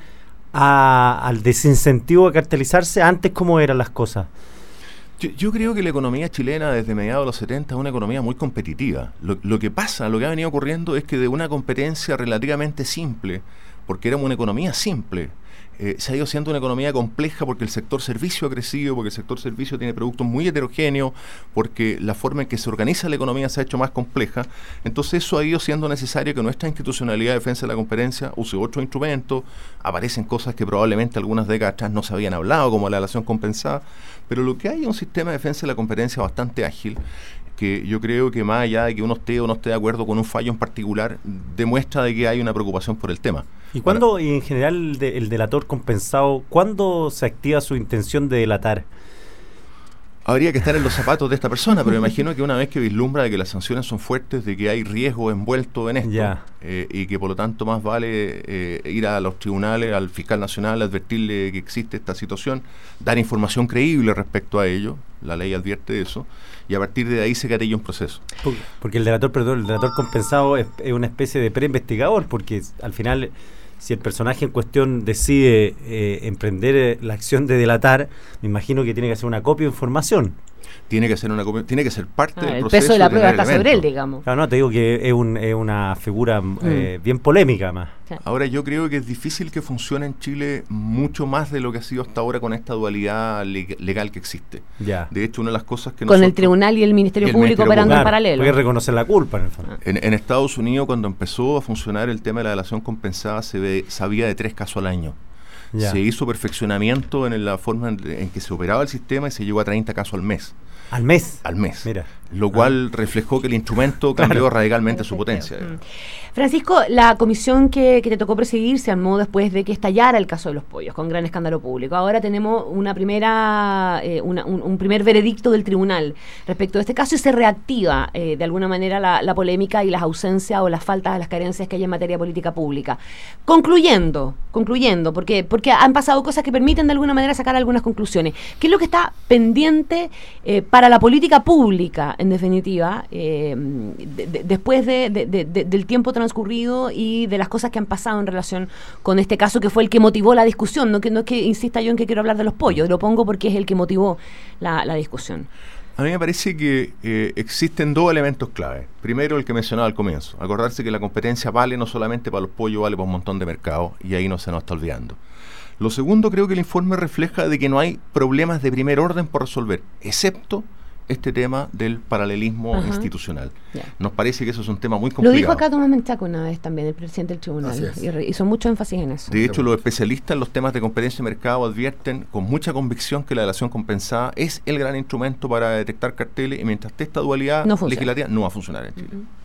Speaker 2: a, al desincentivo a cartelizarse. Antes, ¿cómo eran las cosas?
Speaker 4: Yo, yo creo que la economía chilena desde mediados de los setenta es una economía muy competitiva. Lo, lo que pasa, lo que ha venido ocurriendo es que de una competencia relativamente simple, porque éramos una economía simple, eh, se ha ido siendo una economía compleja porque el sector servicio ha crecido, porque el sector servicio tiene productos muy heterogéneos, porque la forma en que se organiza la economía se ha hecho más compleja. Entonces eso ha ido siendo necesario que nuestra institucionalidad de defensa de la competencia use otros instrumentos, aparecen cosas que probablemente algunas décadas atrás no se habían hablado, como la relación compensada, pero lo que hay es un sistema de defensa de la competencia bastante ágil, que yo creo que más allá de que uno esté o no esté de acuerdo con un fallo en particular, demuestra de que hay una preocupación por el tema.
Speaker 2: ¿Y cuándo, y en general, el, de, el delator compensado, cuándo se activa su intención de delatar?
Speaker 4: Habría que estar en los zapatos de esta persona, pero me imagino que una vez que vislumbra de que las sanciones son fuertes, de que hay riesgo envuelto en esto,
Speaker 2: yeah.
Speaker 4: eh, y que por lo tanto más vale eh, ir a los tribunales, al fiscal nacional, advertirle que existe esta situación, dar información creíble respecto a ello, la ley advierte eso, y a partir de ahí se gatilla un proceso.
Speaker 2: Porque el delator, perdón, el delator compensado es, es una especie de preinvestigador, porque al final, si el personaje en cuestión decide eh, emprender eh, la acción de delatar, me imagino que tiene que hacer una copia de información.
Speaker 4: Tiene que ser una copia, tiene que ser parte
Speaker 3: ah,
Speaker 4: del
Speaker 3: el
Speaker 4: proceso.
Speaker 3: El peso de la prueba está
Speaker 4: elemento.
Speaker 3: sobre él, digamos.
Speaker 2: Claro, no, te digo que es, un, es una figura mm. eh, bien polémica más.
Speaker 4: Ahora, yo creo que es difícil que funcione en Chile mucho más de lo que ha sido hasta ahora con esta dualidad leg- legal que existe.
Speaker 2: Ya.
Speaker 4: De hecho, una de las cosas que
Speaker 3: con nosotros, el tribunal y el Ministerio y el Público Ministerio operando
Speaker 2: claro,
Speaker 3: en paralelo.
Speaker 2: Porque reconocer la culpa, en el fondo.
Speaker 4: En, en Estados Unidos, cuando empezó a funcionar el tema de la delación compensada, se ve, sabía de tres casos al año. Ya. Se hizo perfeccionamiento en la forma en, en que se operaba el sistema y se llegó a treinta casos al mes.
Speaker 2: ¿Al mes?
Speaker 4: Al mes.
Speaker 2: Mira.
Speaker 4: Lo cual ah. reflejó que el instrumento cambió claro. radicalmente su potencia.
Speaker 3: Mm. Francisco, la comisión que, que te tocó presidir se armó después de que estallara el caso de los pollos, con gran escándalo público. Ahora tenemos una primera, eh, una, un, un primer veredicto del tribunal respecto a este caso y se reactiva eh, de alguna manera la, la polémica y las ausencias o las faltas, las carencias que hay en materia de política pública. Concluyendo, concluyendo, porque, porque han pasado cosas que permiten de alguna manera sacar algunas conclusiones. ¿Qué es lo que está pendiente eh, para la política pública? En definitiva, eh, de, de, después de, de, de, de, del tiempo transcurrido y de las cosas que han pasado en relación con este caso, que fue el que motivó la discusión, no que no es que insista yo en que quiero hablar de los pollos, lo pongo porque es el que motivó la, la discusión.
Speaker 4: A mí me parece que eh, existen dos elementos clave. Primero, el que mencionaba al comienzo, acordarse que la competencia vale no solamente para los pollos, vale para un montón de mercados, y ahí no se nos está olvidando. Lo segundo, creo que el informe refleja de que no hay problemas de primer orden por resolver, excepto este tema del paralelismo uh-huh. institucional. Yeah. Nos parece que eso es un tema muy complicado.
Speaker 3: Lo dijo acá Tomás Menchaca una vez también, el presidente del tribunal, y re- hizo mucho énfasis en eso.
Speaker 4: De hecho, los especialistas en los temas de competencia y mercado advierten con mucha convicción que la delación compensada es el gran instrumento para detectar carteles y mientras esté esta dualidad
Speaker 3: no
Speaker 4: legislativa no va a funcionar en Chile. Uh-huh.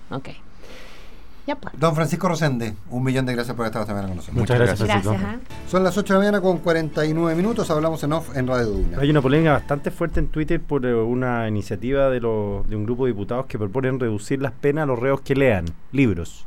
Speaker 3: Ok. Ya pues.
Speaker 1: Don Francisco Rosende, un millón de gracias por estar esta mañana con nosotros.
Speaker 2: Muchas gracias, Francisco.
Speaker 3: Gracias. ¿eh?
Speaker 1: Son las ocho de la mañana con cuarenta y nueve minutos, hablamos en off en Radio Duna.
Speaker 2: Hay una polémica bastante fuerte en Twitter por eh, una iniciativa de, los, de un grupo de diputados que proponen reducir las penas a los reos que lean libros.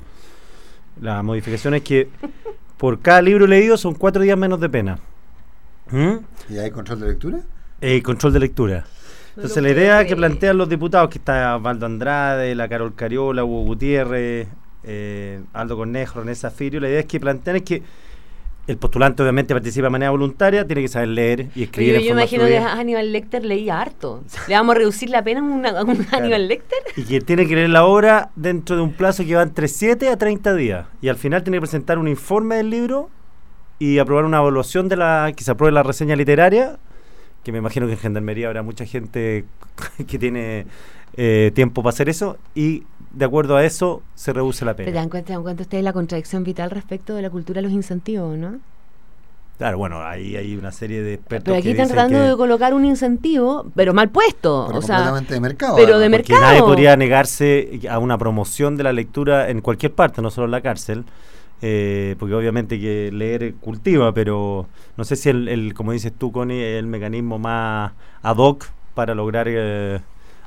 Speaker 2: La modificación es que por cada libro leído son cuatro días menos de pena. ¿Mm?
Speaker 1: ¿Y hay control de lectura?
Speaker 2: Eh, control de lectura. Entonces la idea que plantean los diputados, que está Valdo Andrade, la Carol Cariola, Hugo Gutiérrez, eh, Aldo Cornejo, René Zafirio, la idea es que plantean es que el postulante obviamente participa de manera voluntaria, tiene que saber leer y escribir.
Speaker 3: Yo,
Speaker 2: en
Speaker 3: yo
Speaker 2: forma
Speaker 3: imagino
Speaker 2: fluida.
Speaker 3: que Hannibal Lecter leía harto. ¿Le vamos a reducir la pena a, una, a un
Speaker 2: Claro.
Speaker 3: Hannibal Lecter?
Speaker 2: Y que tiene que leer la obra dentro de un plazo que va entre siete a treinta días. Y al final tiene que presentar un informe del libro y aprobar una evaluación de la que se apruebe la reseña literaria, que me imagino que en Gendarmería habrá mucha gente que tiene eh, tiempo para hacer eso, y de acuerdo a eso se reduce la
Speaker 3: ¿Te
Speaker 2: pena.
Speaker 3: dan cuenta, te dan cuenta ustedes la contradicción vital respecto de la cultura de los incentivos, no?
Speaker 2: Claro, bueno, ahí hay una serie de expertos
Speaker 3: Pero aquí
Speaker 2: que
Speaker 3: están
Speaker 2: dicen
Speaker 3: tratando
Speaker 2: que,
Speaker 3: de colocar un incentivo, pero mal puesto.
Speaker 1: Pero
Speaker 3: o sea,
Speaker 1: completamente de mercado.
Speaker 3: pero
Speaker 1: además.
Speaker 3: de
Speaker 2: porque
Speaker 3: mercado.
Speaker 2: nadie podría negarse a una promoción de la lectura en cualquier parte, no solo en la cárcel. Eh, porque obviamente que leer cultiva, pero no sé si el, el como dices tú, Connie, es el mecanismo más ad hoc para lograr eh,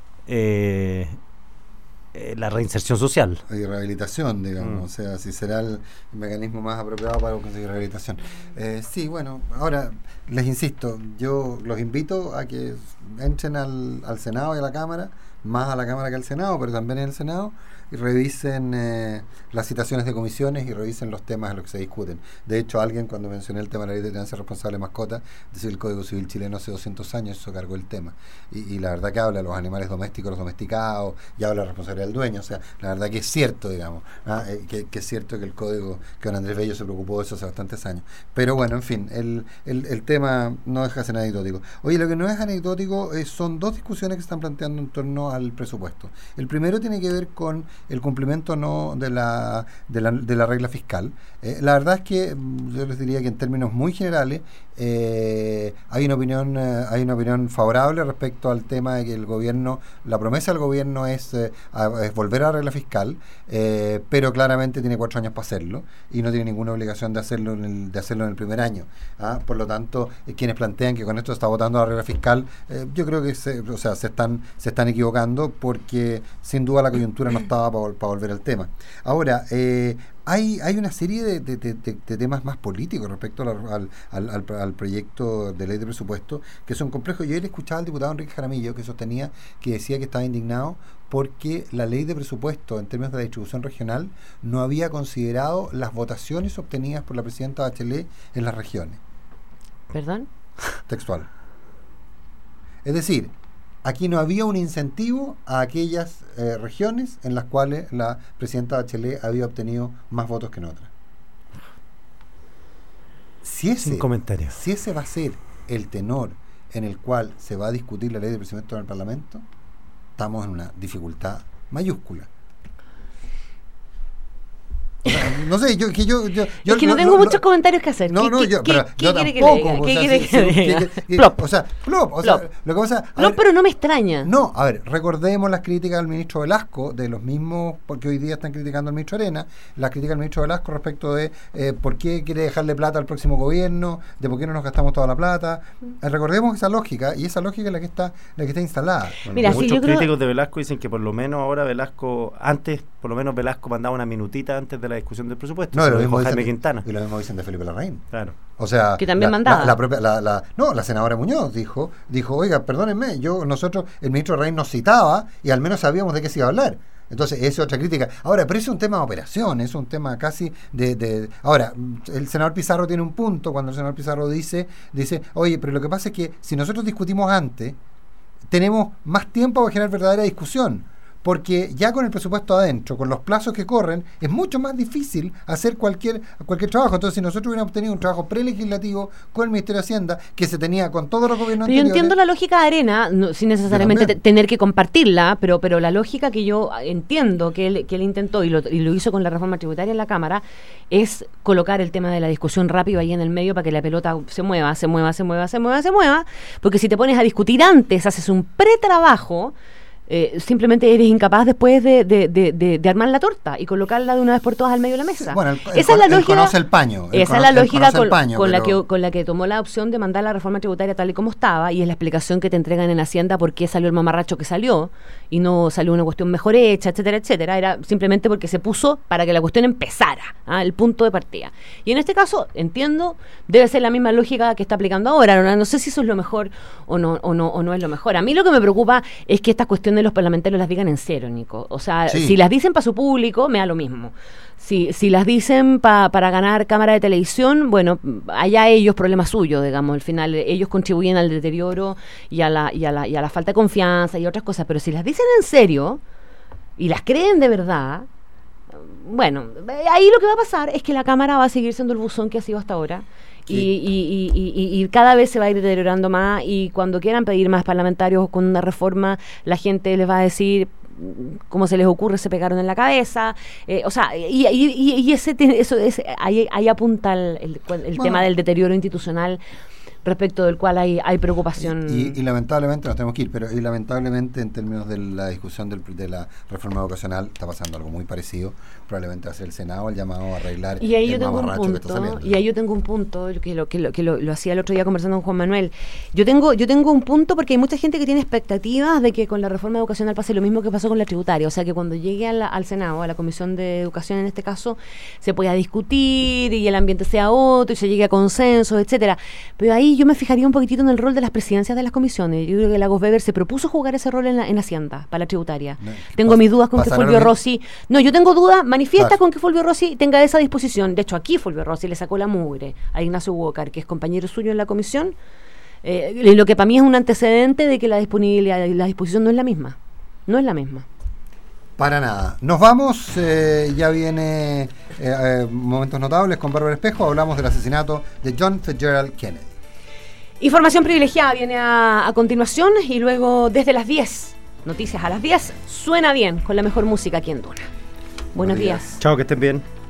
Speaker 2: eh, eh, la reinserción social.
Speaker 1: Y rehabilitación, digamos,
Speaker 2: Mm.
Speaker 1: o sea, si será el mecanismo más apropiado para conseguir rehabilitación. Eh, sí, bueno, ahora les insisto, yo los invito a que entren al, al Senado y a la Cámara, más a la Cámara que al Senado, pero también en el Senado, y revisen eh, las citaciones de comisiones y revisen los temas en los que se discuten. De hecho, alguien cuando mencioné el tema de la ley de tenencia responsable de mascota, decía el Código Civil chileno hace doscientos años, eso cargó el tema. Y, y la verdad que habla de los animales domésticos, los domesticados, y habla de la responsabilidad del dueño. O sea, la verdad que es cierto, digamos, ¿ah? eh, que, que es cierto que el Código, que don Andrés Bello se preocupó de eso hace bastantes años. Pero bueno, en fin, el, el, el tema no deja de ser anecdótico. Oye, lo que no es anecdótico eh, son dos discusiones que están planteando en torno al presupuesto. El primero tiene que ver con el cumplimiento no de la de la, de la regla fiscal. Eh, la verdad es que mm, yo les diría que en términos muy generales eh, hay una opinión eh, hay una opinión favorable respecto al tema de que el gobierno, la promesa del gobierno es, eh, a, es volver a la regla fiscal, eh, pero claramente tiene cuatro años para hacerlo y no tiene ninguna obligación de hacerlo en el, de hacerlo en el primer año. ¿ah? Por lo tanto, eh, quienes plantean que con esto se está votando la regla fiscal, eh, yo creo que se, o sea, se están se están equivocando, porque sin duda la coyuntura no estaba para pa volver al tema. Ahora, eh, hay hay una serie de, de, de, de temas más políticos respecto al, al, al, al, al proyecto de ley de presupuesto que son complejos. Yo ayer escuchaba al diputado Enrique Jaramillo que sostenía, que decía que estaba indignado porque la ley de presupuesto en términos de la distribución regional no había considerado las votaciones obtenidas por la presidenta Bachelet en las regiones.
Speaker 3: ¿Perdón?
Speaker 1: Textual. Es decir, aquí no había un incentivo a aquellas eh, regiones en las cuales la presidenta Bachelet había obtenido más votos que en otras. Si ese,
Speaker 2: Sin comentarios.
Speaker 1: si ese va a ser el tenor en el cual se va a discutir la ley de presupuesto en el Parlamento, estamos en una dificultad mayúscula. O sea, no sé, yo que yo, yo, yo
Speaker 3: es que no
Speaker 1: lo-
Speaker 3: tengo
Speaker 1: lo-
Speaker 3: muchos
Speaker 1: lo-
Speaker 3: comentarios que hacer.
Speaker 1: no,
Speaker 3: ¿Qué,
Speaker 1: no,
Speaker 3: qué-
Speaker 1: yo,
Speaker 3: qué-
Speaker 1: pero
Speaker 3: qué
Speaker 1: yo
Speaker 3: quiere que
Speaker 1: tampoco,
Speaker 3: le diga?
Speaker 1: o
Speaker 3: ¿Qué
Speaker 1: sea,
Speaker 3: quiere
Speaker 1: sí,
Speaker 3: que
Speaker 1: sí,
Speaker 3: le diga?
Speaker 1: que- que-
Speaker 3: Plop.
Speaker 1: O sea, plop, o sea,
Speaker 3: Plop.
Speaker 1: lo que pasa, a
Speaker 3: No,
Speaker 1: ver,
Speaker 3: pero no me extraña.
Speaker 1: no, a ver, recordemos las críticas del ministro Velasco, de los mismos, porque hoy día están criticando al ministro Arena, las críticas del ministro Velasco respecto de eh, por qué quiere dejarle plata al próximo gobierno, de por qué no nos gastamos toda la plata. Eh, recordemos esa lógica, y esa lógica es la que está, la que está instalada.
Speaker 2: Bueno,
Speaker 3: Mira, sí,
Speaker 2: muchos
Speaker 3: yo creo-
Speaker 2: críticos de Velasco dicen que por lo menos ahora Velasco, antes, por lo menos Velasco mandaba una minutita antes de la discusión del presupuesto.
Speaker 1: No,
Speaker 2: Se
Speaker 1: y
Speaker 2: lo
Speaker 1: lo
Speaker 2: dijo
Speaker 1: mismo
Speaker 2: Jaime
Speaker 1: dicen,
Speaker 2: Quintana.
Speaker 1: y lo mismo dicen de Felipe Larraín.
Speaker 2: Claro.
Speaker 1: O sea,
Speaker 3: Que también
Speaker 1: la,
Speaker 3: mandaba.
Speaker 1: la- la propia, la, la- no, la senadora Muñoz dijo, dijo, oiga, perdónenme, yo, nosotros, el ministro Larraín nos citaba y al menos sabíamos de qué se iba a hablar. Entonces, esa es otra crítica. Ahora, pero es un tema de operación, es un tema casi de, de... Ahora, el senador Pizarro tiene un punto cuando el senador Pizarro dice, dice, oye, pero lo que pasa es que si nosotros discutimos antes, tenemos más tiempo para generar verdadera discusión. Porque ya con el presupuesto adentro, con los plazos que corren, es mucho más difícil hacer cualquier cualquier trabajo. Entonces, si nosotros hubiéramos tenido un trabajo prelegislativo con el Ministerio de Hacienda, que se tenía con todos los gobiernos
Speaker 3: Pero yo
Speaker 1: anteriores...
Speaker 3: entiendo la lógica de Arena, no, sin necesariamente
Speaker 1: Yo también.
Speaker 3: te- tener que compartirla, pero pero la lógica que yo entiendo que él, que él intentó y lo, y lo hizo con la reforma tributaria en la Cámara es colocar el tema de la discusión rápido ahí en el medio para que la pelota se mueva, se mueva, se mueva, se mueva, se mueva, porque si te pones a discutir antes, haces un pretrabajo, Eh, simplemente eres incapaz después de, de, de, de, de armar la torta y colocarla de una vez por todas al medio de la mesa.
Speaker 1: Bueno, el, el,
Speaker 3: esa es la
Speaker 1: el
Speaker 3: lógica.
Speaker 1: Conoce el paño.
Speaker 3: Esa
Speaker 1: conoce,
Speaker 3: es la lógica con,
Speaker 1: paño,
Speaker 3: con,
Speaker 1: pero...
Speaker 3: la que, con la que tomó la opción de mandar la reforma tributaria tal y como estaba, y es la explicación que te entregan en Hacienda por qué salió el mamarracho que salió y no salió una cuestión mejor hecha, etcétera, etcétera. Era simplemente porque se puso para que la cuestión empezara, ¿ah? El punto de partida. Y en este caso, entiendo, debe ser la misma lógica que está aplicando ahora. No, no sé si eso es lo mejor o no, o no, o no es lo mejor. A mí lo que me preocupa es que estas cuestiones de los parlamentarios las digan en serio, Nico. O sea, sí. Si las dicen para su público, me da lo mismo. Si, si las dicen pa, para ganar cámara de televisión, bueno, allá ellos, problema suyo, digamos. Al final, ellos contribuyen al deterioro y a la, y a la, y a la falta de confianza y otras cosas. Pero si las dicen en serio y las creen de verdad, bueno, ahí lo que va a pasar es que la Cámara va a seguir siendo el buzón que ha sido hasta ahora. Y, y, y, y, y cada vez se va a ir deteriorando más, y cuando quieran pedir más parlamentarios con una reforma, la gente les va a decir como se les ocurre, se pegaron en la cabeza, eh, o sea, y, y, y ese eso ese, ahí, ahí apunta el, el, el bueno, tema del deterioro institucional, respecto del cual hay, hay preocupación.
Speaker 1: Y, y lamentablemente, nos tenemos que ir, pero y lamentablemente en términos de la discusión del, de la reforma educacional está pasando algo muy parecido. Probablemente va a ser el Senado el llamado a arreglar
Speaker 3: y ahí
Speaker 1: el
Speaker 3: yo tengo un
Speaker 1: mamarracho que está saliendo.
Speaker 3: Y ahí yo tengo un punto, que lo que lo, que lo, lo hacía el otro día conversando con Juan Manuel. Yo tengo yo tengo un punto porque hay mucha gente que tiene expectativas de que con la reforma educacional pase lo mismo que pasó con la tributaria. O sea, que cuando llegue a la, al Senado, a la Comisión de Educación en este caso, se pueda discutir y el ambiente sea otro y se llegue a consensos, etcétera. Pero ahí yo me fijaría un poquitito en el rol de las presidencias de las comisiones. Yo creo que Lagos Weber se propuso jugar ese rol en, la, en Hacienda, para la tributaria. No, tengo mis dudas con que Fulvio Rossi... No, yo tengo dudas manifiestas claro. con que Fulvio Rossi tenga esa disposición. De hecho, aquí Fulvio Rossi le sacó la mugre a Ignacio Walker, que es compañero suyo en la comisión, eh, lo que para mí es un antecedente de que la disponibilidad y la disposición no es la misma. No es la misma.
Speaker 1: Para nada. Nos vamos, eh, ya viene eh, eh, Momentos Notables con Bárbara Espejo. Hablamos del asesinato de John Fitzgerald Kennedy.
Speaker 3: Información privilegiada viene a, a continuación, y luego desde las diez, noticias a las diez, suena bien con la mejor música aquí en Duna. Buenos días.
Speaker 2: Chao, que estén bien.